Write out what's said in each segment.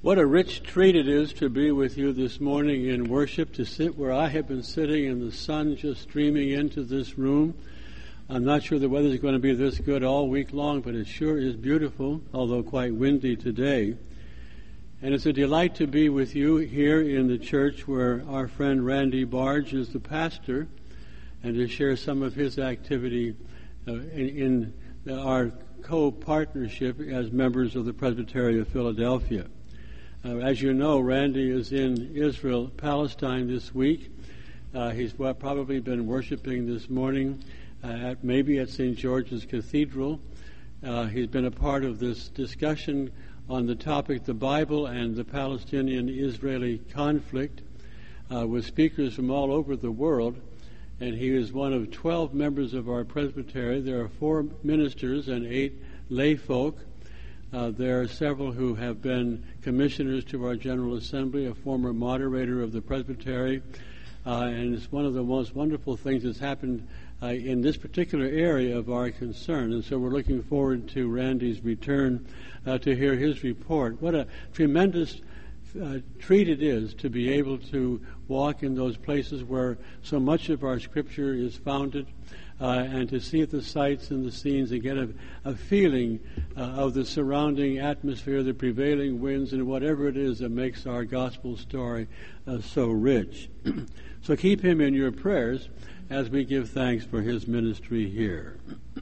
What a rich treat it is to be with you this morning in worship, to sit where I have been sitting and the sun just streaming into this room. I'm not sure the weather is going to be this good all week long, but it sure is beautiful, although quite windy today. And it's a delight to be with you here in the church where our friend Randy Barge is the pastor, and to share some of his activity in our co-partnership as members of the Presbytery of Philadelphia. As you know, Randy is in Israel, Palestine this week. He's probably been worshiping this morning maybe at St. George's Cathedral. He's been a part of this discussion on the topic, the Bible and the Palestinian-Israeli conflict, with speakers from all over the world. And he is one of 12 members of our presbytery. There are 4 ministers and 8 lay folk. There are several who have been commissioners to our General Assembly, a former moderator of the Presbytery, and it's one of the most wonderful things that's happened in this particular area of our concern. And so we're looking forward to Randy's return to hear his report. What a tremendous treat it is to be able to walk in those places where so much of our Scripture is founded, and to see the sights and the scenes and get a feeling of the surrounding atmosphere, the prevailing winds, and whatever it is that makes our gospel story so rich. So keep him in your prayers as we give thanks for his ministry here.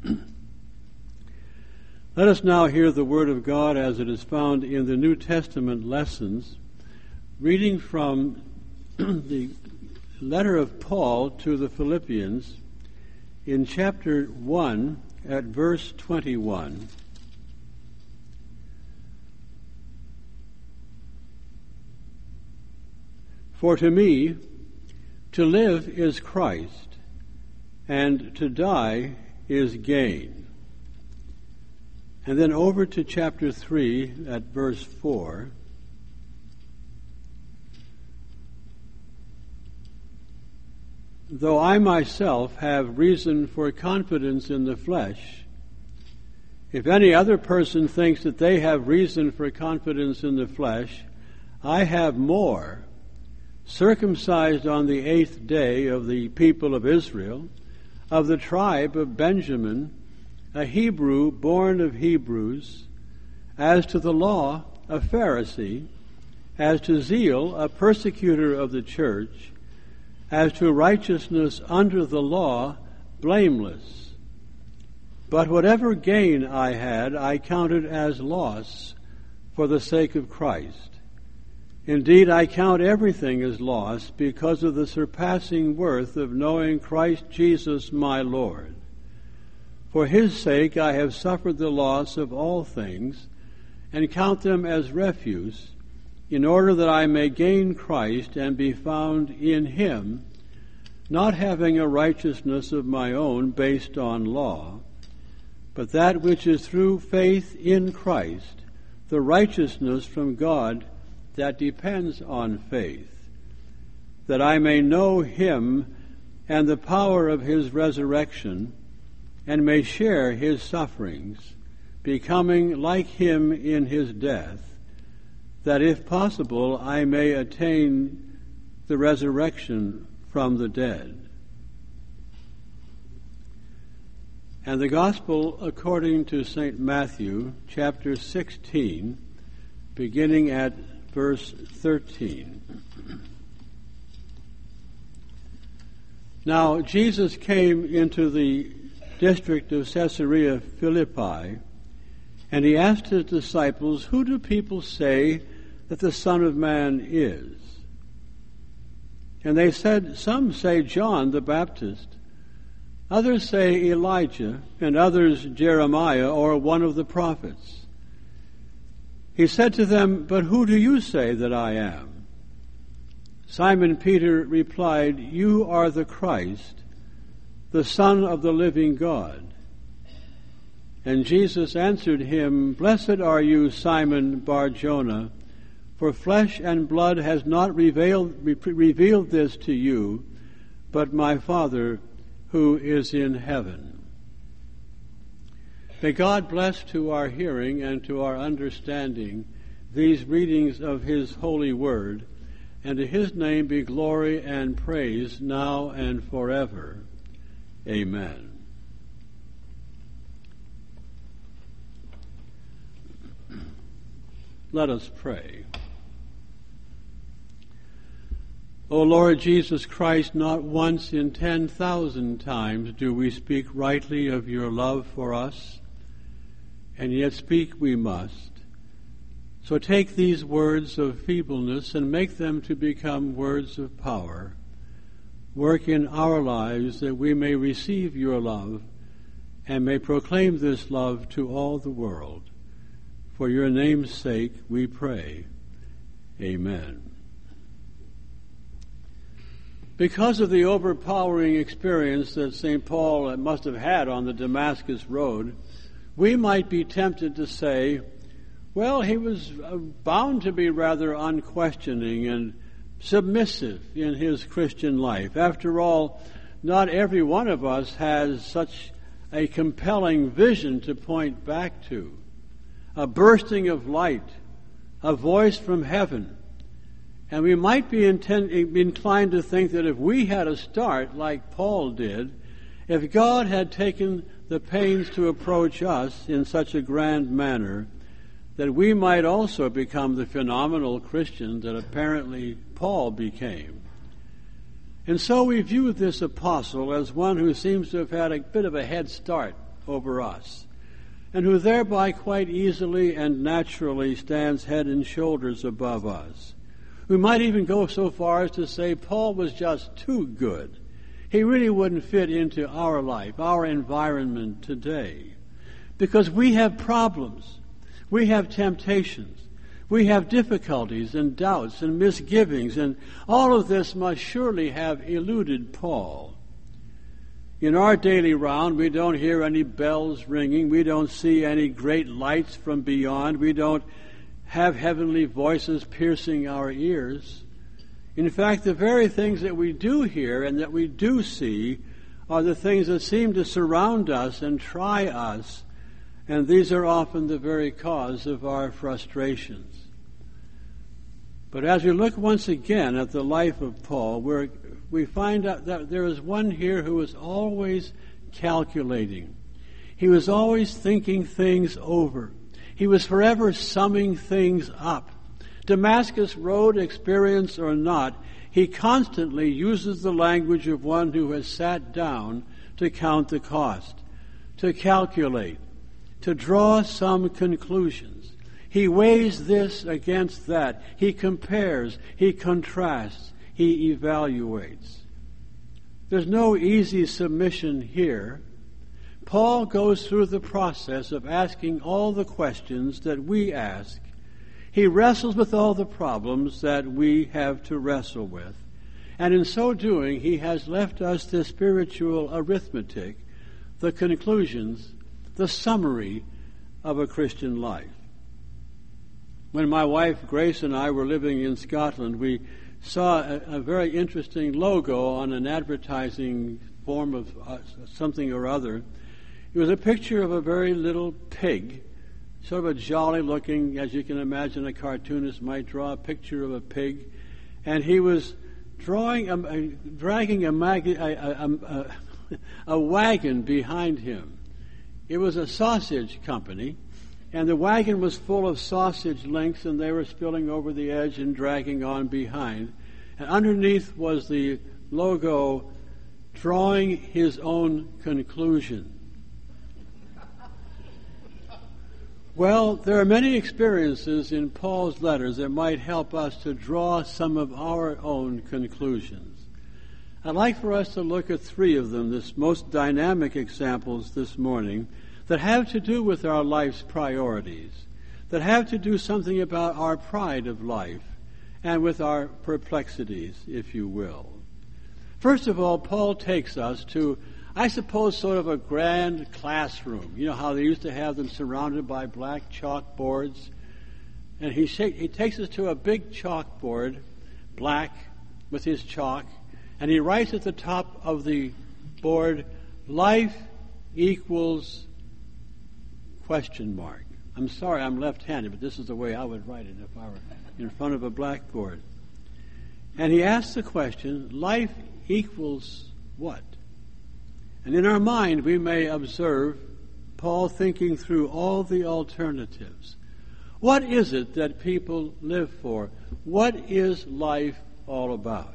Let us now hear the Word of God as it is found in the New Testament lessons, reading from the letter of Paul to the Philippians, in chapter 1 at verse 21. For to me, to live is Christ, and to die is gain. And then over to chapter 3 at verse 4. Though I myself have reason for confidence in the flesh, if any other person thinks that they have reason for confidence in the flesh, I have more. Circumcised on the 8th day of the people of Israel, of the tribe of Benjamin, a Hebrew born of Hebrews, as to the law, a Pharisee, as to zeal, a persecutor of the church, as to righteousness under the law, blameless. But whatever gain I had, I counted as loss for the sake of Christ. Indeed, I count everything as loss because of the surpassing worth of knowing Christ Jesus my Lord. For his sake I have suffered the loss of all things, and count them as refuse, in order that I may gain Christ and be found in him, not having a righteousness of my own based on law, but that which is through faith in Christ, the righteousness from God that depends on faith, that I may know him and the power of his resurrection, and may share his sufferings, becoming like him in his death, that if possible I may attain the resurrection from the dead. And the Gospel according to St. Matthew, chapter 16, beginning at verse 13. Now Jesus came into the district of Caesarea Philippi, and he asked his disciples, "Who do people say that the Son of Man is?" And they said, "Some say John the Baptist, others say Elijah, and others Jeremiah or one of the prophets." He said to them, "But who do you say that I am?" Simon Peter replied, "You are the Christ, the Son of the living God." And Jesus answered him, "Blessed are you, Simon Bar-Jonah, for flesh and blood has not revealed this to you, but my Father who is in heaven." May God bless to our hearing and to our understanding these readings of his holy word, and to his name be glory and praise now and forever. Amen. Let us pray. O Lord Jesus Christ, not once in 10,000 times do we speak rightly of your love for us, and yet speak we must. So take these words of feebleness and make them to become words of power. Work in our lives that we may receive your love and may proclaim this love to all the world. For your name's sake we pray. Amen. Because of the overpowering experience that St. Paul must have had on the Damascus Road, we might be tempted to say, well, he was bound to be rather unquestioning and submissive in his Christian life. After all, not every one of us has such a compelling vision to point back to. A bursting of light, a voice from heaven. And we might be inclined to think that if we had a start like Paul did, if God had taken the pains to approach us in such a grand manner, that we might also become the phenomenal Christian that apparently Paul became. And so we view this apostle as one who seems to have had a bit of a head start over us, and who thereby quite easily and naturally stands head and shoulders above us. We might even go so far as to say Paul was just too good. He really wouldn't fit into our life, our environment today, because we have problems, we have temptations, we have difficulties and doubts and misgivings, and all of this must surely have eluded Paul. In our daily round, we don't hear any bells ringing. We don't see any great lights from beyond. We don't have heavenly voices piercing our ears. In fact, the very things that we do hear and that we do see are the things that seem to surround us and try us, and these are often the very cause of our frustrations. But as we look once again at the life of Paul, we find out that there is one here who was always calculating. He was always thinking things over. He was forever summing things up. Damascus Road experience or not, he constantly uses the language of one who has sat down to count the cost, to calculate, to draw some conclusions. He weighs this against that. He compares, he contrasts, he evaluates. There's no easy submission here. Paul goes through the process of asking all the questions that we ask. He wrestles with all the problems that we have to wrestle with. And in so doing, he has left us the spiritual arithmetic, the conclusions, the summary of a Christian life. When my wife Grace and I were living in Scotland, we saw a very interesting logo on an advertising form of something or other. It was a picture of a very little pig, sort of a jolly-looking, as you can imagine a cartoonist might draw a picture of a pig, and he was dragging a wagon behind him. It was a sausage company, and the wagon was full of sausage links, and they were spilling over the edge and dragging on behind. And underneath was the logo, drawing his own conclusion. Well, there are many experiences in Paul's letters that might help us to draw some of our own conclusions. I'd like for us to look at three of them, this most dynamic examples this morning, that have to do with our life's priorities, that have to do something about our pride of life and with our perplexities, if you will. First of all, Paul takes us to, I suppose, sort of a grand classroom. You know how they used to have them surrounded by black chalkboards? And he takes us to a big chalkboard, black, with his chalk, and he writes at the top of the board, life equals question mark. I'm sorry I'm left-handed, but this is the way I would write it if I were in front of a blackboard. And he asks the question, life equals what? And in our mind we may observe Paul thinking through all the alternatives. What is it that people live for? What is life all about?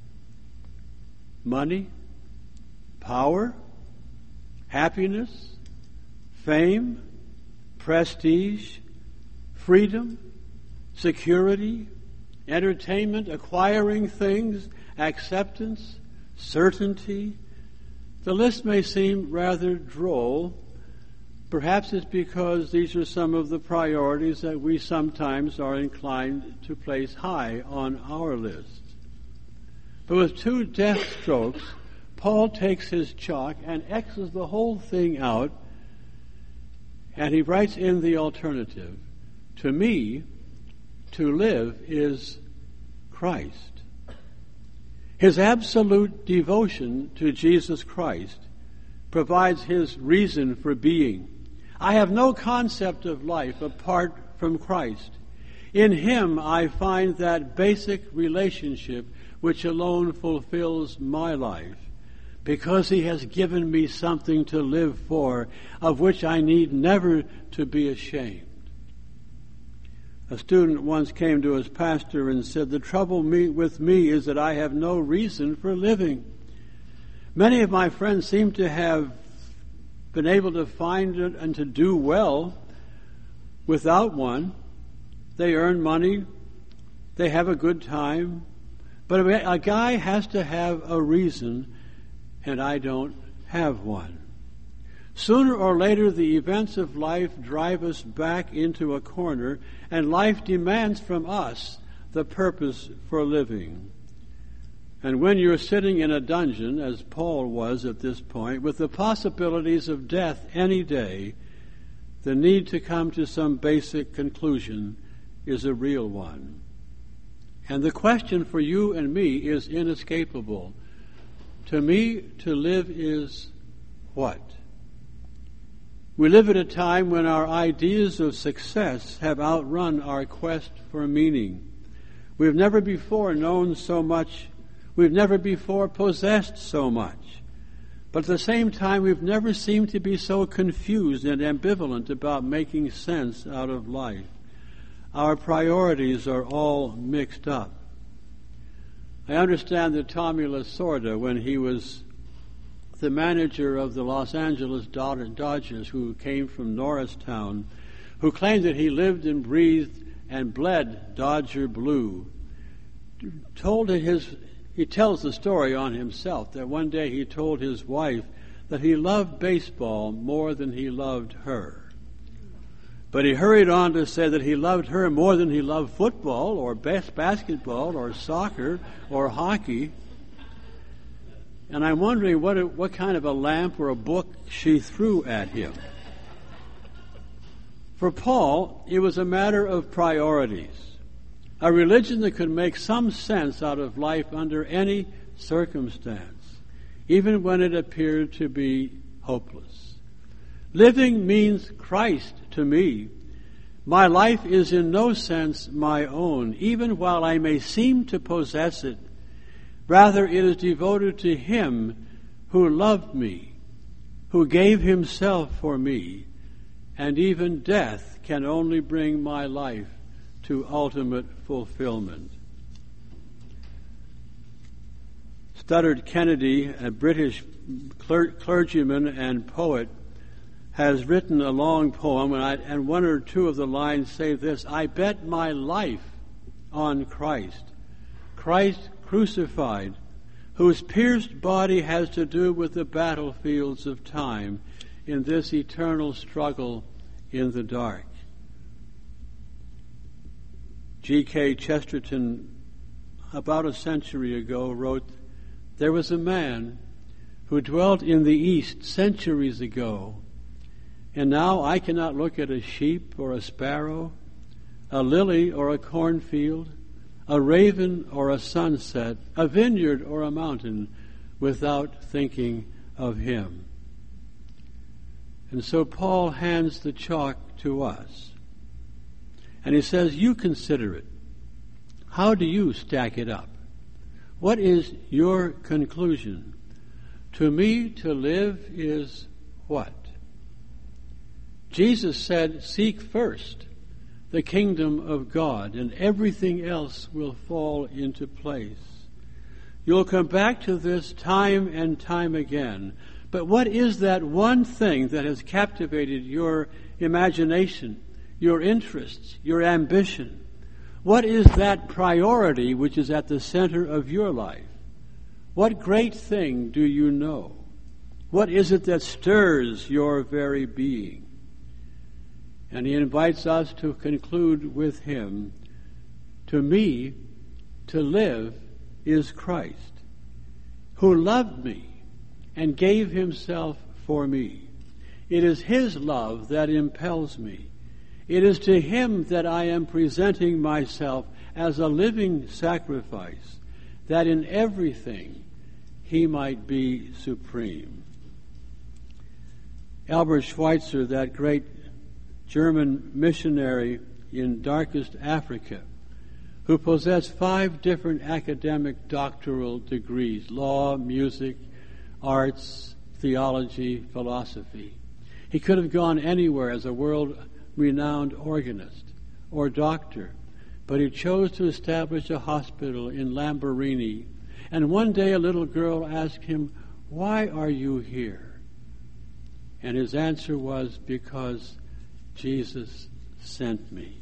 Money? Power? Happiness? Fame? Prestige? Freedom? Security? Entertainment? Acquiring things? Acceptance? Certainty? The list may seem rather droll. Perhaps it's because these are some of the priorities that we sometimes are inclined to place high on our list. But with 2 death strokes, Paul takes his chalk and X's the whole thing out, and he writes in the alternative, to me, to live is Christ. His absolute devotion to Jesus Christ provides his reason for being. I have no concept of life apart from Christ. In him I find that basic relationship which alone fulfills my life, because he has given me something to live for, of which I need never to be ashamed. A student once came to his pastor and said, the trouble with me is that I have no reason for living. Many of my friends seem to have been able to find it and to do well without one. They earn money, they have a good time, but a guy has to have a reason, and I don't have one. Sooner or later, the events of life drive us back into a corner, and life demands from us the purpose for living. And when you're sitting in a dungeon, as Paul was at this point, with the possibilities of death any day, the need to come to some basic conclusion is a real one. And the question for you and me is inescapable. To me, to live is what? We live at a time when our ideas of success have outrun our quest for meaning. We've never before known so much. We've never before possessed so much. But at the same time, we've never seemed to be so confused and ambivalent about making sense out of life. Our priorities are all mixed up. I understand that Tommy Lasorda, when he was the manager of the Los Angeles Dodgers, who came from Norristown, who claimed that he lived and breathed and bled Dodger blue, he tells the story on himself that one day he told his wife that he loved baseball more than he loved her. But he hurried on to say that he loved her more than he loved football or basketball or soccer or hockey. And I'm wondering what kind of a lamp or a book she threw at him. For Paul, it was a matter of priorities. A religion that could make some sense out of life under any circumstance, even when it appeared to be hopeless. Living means Christ to me. My life is in no sense my own, even while I may seem to possess it. Rather, it is devoted to Him who loved me, who gave Himself for me, and even death can only bring my life to ultimate fulfillment. Studdard Kennedy, a British clergyman and poet, has written a long poem, and one or two of the lines say this: I bet my life on Christ, Christ crucified, whose pierced body has to do with the battlefields of time in this eternal struggle in the dark. G.K. Chesterton, about a century ago, wrote, there was a man who dwelt in the East centuries ago, and now I cannot look at a sheep or a sparrow, a lily or a cornfield, a raven or a sunset, a vineyard or a mountain, without thinking of him. And so Paul hands the chalk to us. And he says, you consider it. How do you stack it up? What is your conclusion? To me, to live is what? Jesus said, seek first the kingdom of God, and everything else will fall into place. You'll come back to this time and time again. But what is that one thing that has captivated your imagination, your interests, your ambition? What is that priority which is at the center of your life? What great thing do you know? What is it that stirs your very being? And he invites us to conclude with him, to me, to live is Christ, who loved me and gave himself for me. It is his love that impels me. It is to him that I am presenting myself as a living sacrifice, that in everything he might be supreme. Albert Schweitzer, that great German missionary in darkest Africa, who possessed 5 different academic doctoral degrees: law, music, arts, theology, philosophy. He could have gone anywhere as a world-renowned organist or doctor, but he chose to establish a hospital in Lamborghini. And one day a little girl asked him, "Why are you here?" And his answer was, "Because Jesus sent me."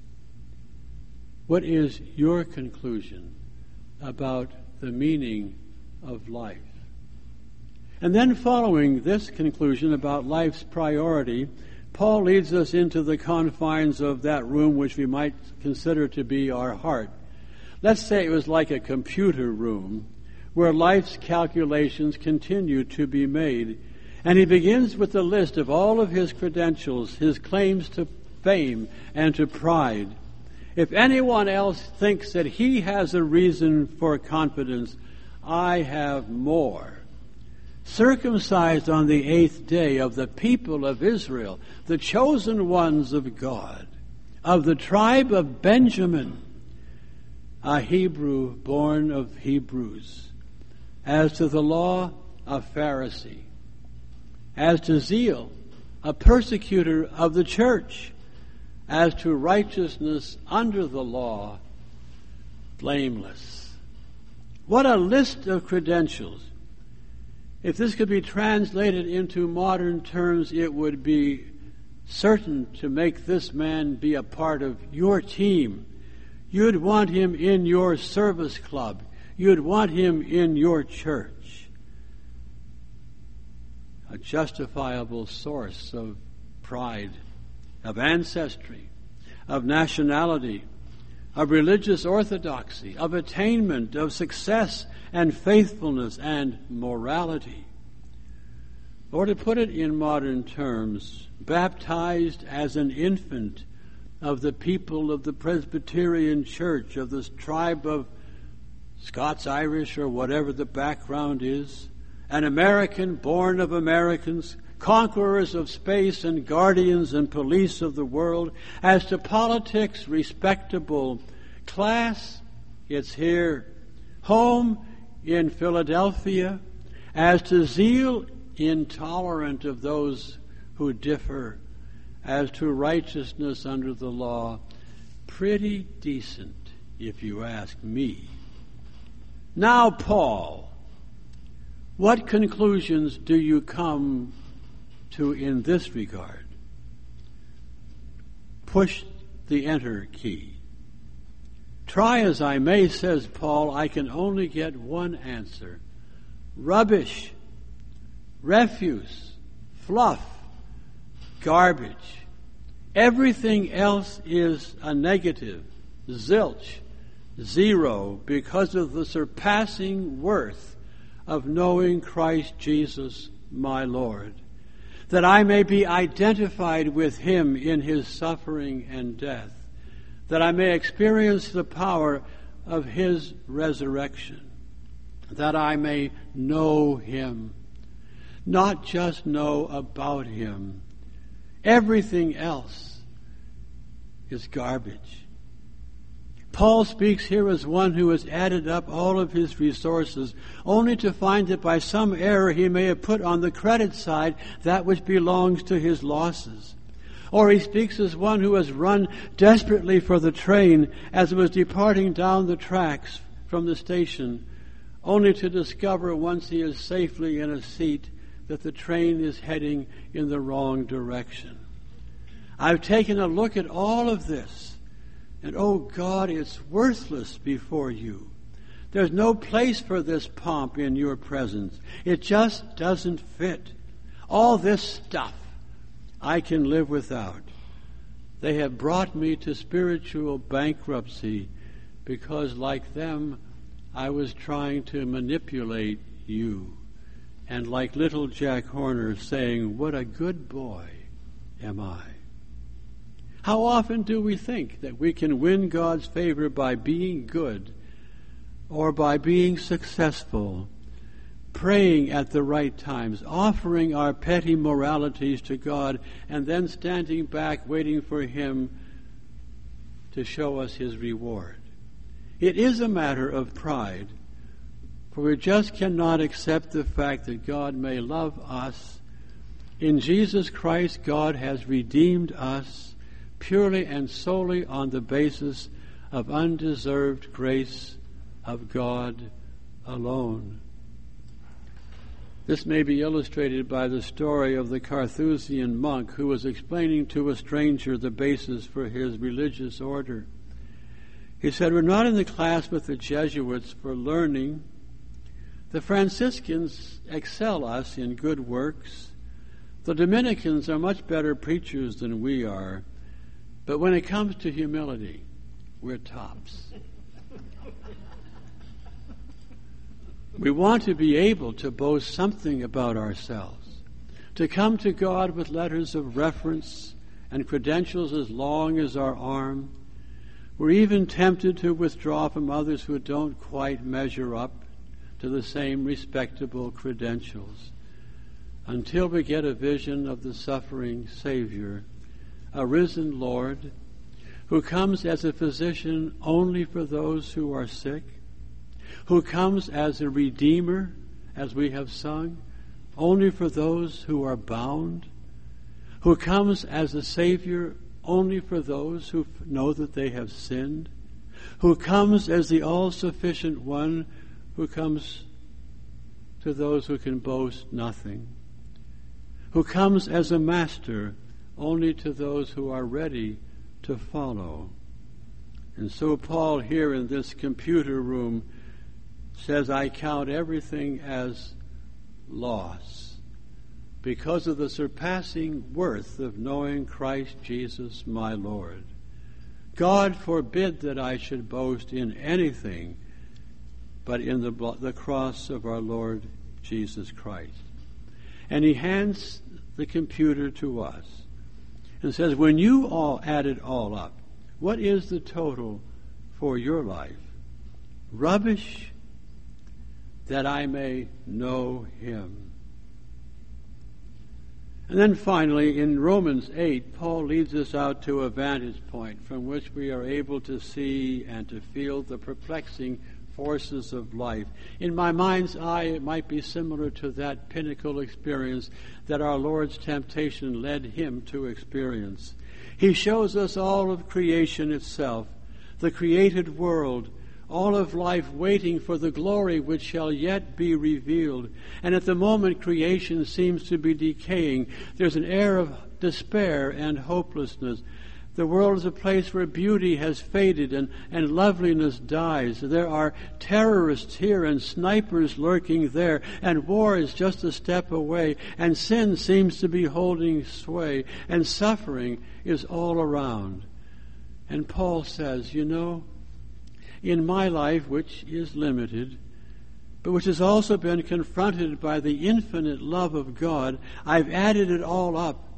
What is your conclusion about the meaning of life? And then following this conclusion about life's priority, Paul leads us into the confines of that room which we might consider to be our heart. Let's say it was like a computer room where life's calculations continue to be made. And he begins with a list of all of his credentials, his claims to fame and to pride. If anyone else thinks that he has a reason for confidence, I have more. Circumcised on the 8th day of the people of Israel, the chosen ones of God, of the tribe of Benjamin, a Hebrew born of Hebrews, as to the law, a Pharisee, as to zeal, a persecutor of the church, as to righteousness under the law, blameless. What a list of credentials. If this could be translated into modern terms, it would be certain to make this man be a part of your team. You'd want him in your service club. You'd want him in your church. A justifiable source of pride, of ancestry, of nationality, of religious orthodoxy, of attainment, of success and faithfulness and morality. Or to put it in modern terms, baptized as an infant of the people of the Presbyterian Church, of this tribe of Scots-Irish or whatever the background is, an American born of Americans, conquerors of space and guardians and police of the world. As to politics, respectable. Class, it's here. Home, in Philadelphia. As to zeal, intolerant of those who differ. As to righteousness under the law, pretty decent, if you ask me. Now, Paul, what conclusions do you come to in this regard? Push the enter key. Try as I may, says Paul, I can only get one answer. Rubbish, refuse, fluff, garbage. Everything else is a negative, zilch, zero, because of the surpassing worth of knowing Christ Jesus, my Lord, that I may be identified with him in his suffering and death, that I may experience the power of his resurrection, that I may know him. not just know about him. Everything else is garbage. Paul speaks here as one who has added up all of his resources, only to find that by some error he may have put on the credit side that which belongs to his losses. Or he speaks as one who has run desperately for the train as it was departing down the tracks from the station, only to discover once he is safely in a seat that the train is heading in the wrong direction. I've taken a look at all of this, and oh God, it's worthless before you. There's no place for this pomp in your presence. It just doesn't fit. All this stuff I can live without. They have brought me to spiritual bankruptcy because, like them, I was trying to manipulate you. And like little Jack Horner saying, "What a good boy am I." How often do we think that we can win God's favor by being good or by being successful, praying at the right times, offering our petty moralities to God, and then standing back waiting for him to show us his reward? It is a matter of pride, for we just cannot accept the fact that God may love us. In Jesus Christ, God has redeemed us purely and solely on the basis of undeserved grace of God alone. This may be illustrated by the story of the Carthusian monk who was explaining to a stranger the basis for his religious order. He said, "We're not in the class with the Jesuits for learning. The Franciscans excel us in good works. The Dominicans are much better preachers than we are. But when it comes to humility, we're tops." We want to be able to boast something about ourselves, to come to God with letters of reference and credentials as long as our arm. We're even tempted to withdraw from others who don't quite measure up to the same respectable credentials until we get a vision of the suffering Savior, a risen Lord, who comes as a physician only for those who are sick, who comes as a redeemer, as we have sung, only for those who are bound, who comes as a Savior only for those who know that they have sinned, who comes as the all-sufficient one who comes to those who can boast nothing, who comes as a master only to those who are ready to follow. And so Paul here in this computer room says, "I count everything as loss because of the surpassing worth of knowing Christ Jesus my Lord. God forbid that I should boast in anything but in the cross of our Lord Jesus Christ." And he hands the computer to us and says, when you all add it all up, what is the total for your life? Rubbish, that I may know him. And then finally, in Romans 8, Paul leads us out to a vantage point from which we are able to see and to feel the perplexing forces of life. In my mind's eye, it might be similar to that pinnacle experience that our Lord's temptation led him to experience. He shows us all of creation itself, the created world, all of life waiting for the glory which shall yet be revealed. And at the moment creation seems to be decaying, there's an air of despair and hopelessness. The world is a place where beauty has faded and loveliness dies. There are terrorists here and snipers lurking there, and war is just a step away, and sin seems to be holding sway, and suffering is all around. And Paul says, in my life, which is limited, but which has also been confronted by the infinite love of God, I've added it all up.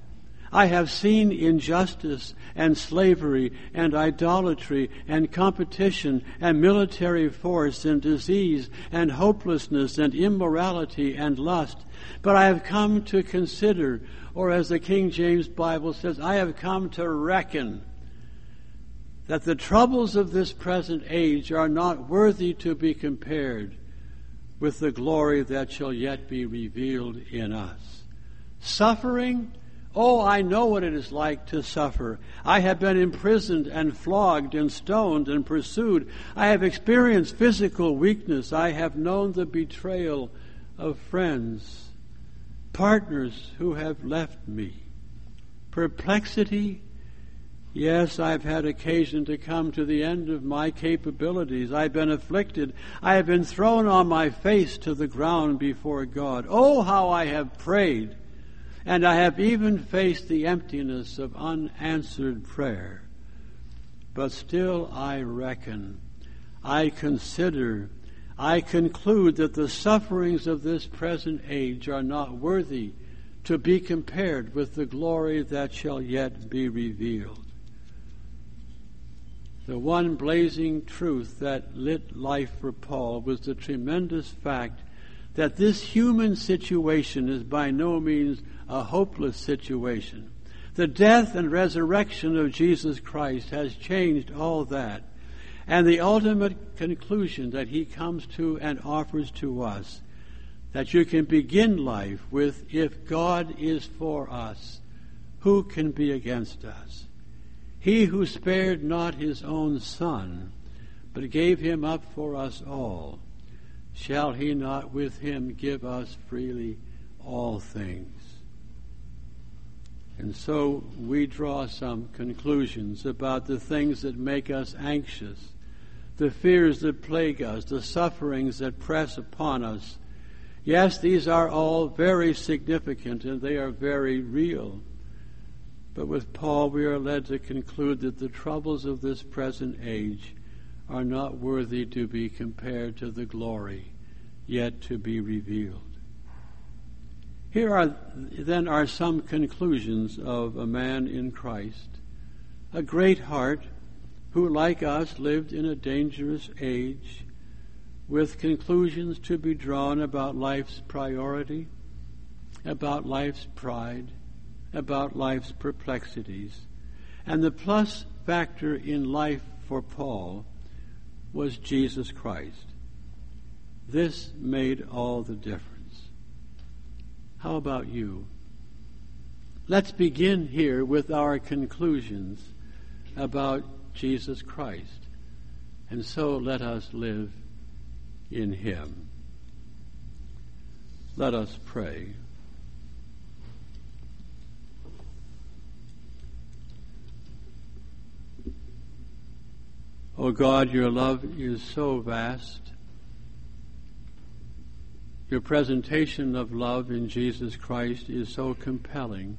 I have seen injustice and slavery and idolatry and competition and military force and disease and hopelessness and immorality and lust. But I have come to consider, or as the King James Bible says, I have come to reckon that the troubles of this present age are not worthy to be compared with the glory that shall yet be revealed in us. Suffering? Oh, I know what it is like to suffer. I have been imprisoned and flogged and stoned and pursued. I have experienced physical weakness. I have known the betrayal of friends, partners who have left me. Perplexity? Yes, I've had occasion to come to the end of my capabilities. I've been afflicted. I have been thrown on my face to the ground before God. Oh, how I have prayed. And I have even faced the emptiness of unanswered prayer. But still I reckon, I consider, I conclude that the sufferings of this present age are not worthy to be compared with the glory that shall yet be revealed. The one blazing truth that lit life for Paul was the tremendous fact that this human situation is by no means a hopeless situation. The death and resurrection of Jesus Christ has changed all that. And the ultimate conclusion that he comes to and offers to us, that you can begin life with, if God is for us, who can be against us? He who spared not his own Son, but gave him up for us all, shall he not with him give us freely all things? And so we draw some conclusions about the things that make us anxious, the fears that plague us, the sufferings that press upon us. Yes, these are all very significant and they are very real. But with Paul, we are led to conclude that the troubles of this present age are not worthy to be compared to the glory yet to be revealed. Here are some conclusions of a man in Christ, a great heart who, like us, lived in a dangerous age, with conclusions to be drawn about life's priority, about life's pride, about life's perplexities. And the plus factor in life for Paul was Jesus Christ. This made all the difference. How about you? Let's begin here with our conclusions about Jesus Christ. And so let us live in him. Let us pray. Oh God, your love is so vast. Your presentation of love in Jesus Christ is so compelling.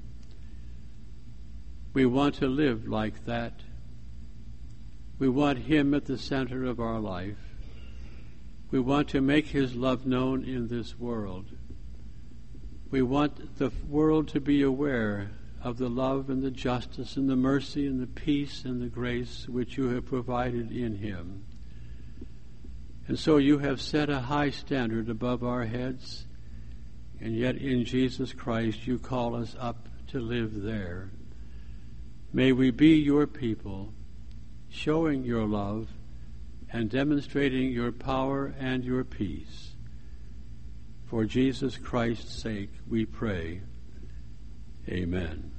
We want to live like that. We want him at the center of our life. We want to make his love known in this world. We want the world to be aware of the love and the justice and the mercy and the peace and the grace which you have provided in him. And so you have set a high standard above our heads, and yet in Jesus Christ you call us up to live there. May we be your people, showing your love and demonstrating your power and your peace. For Jesus Christ's sake we pray. Amen.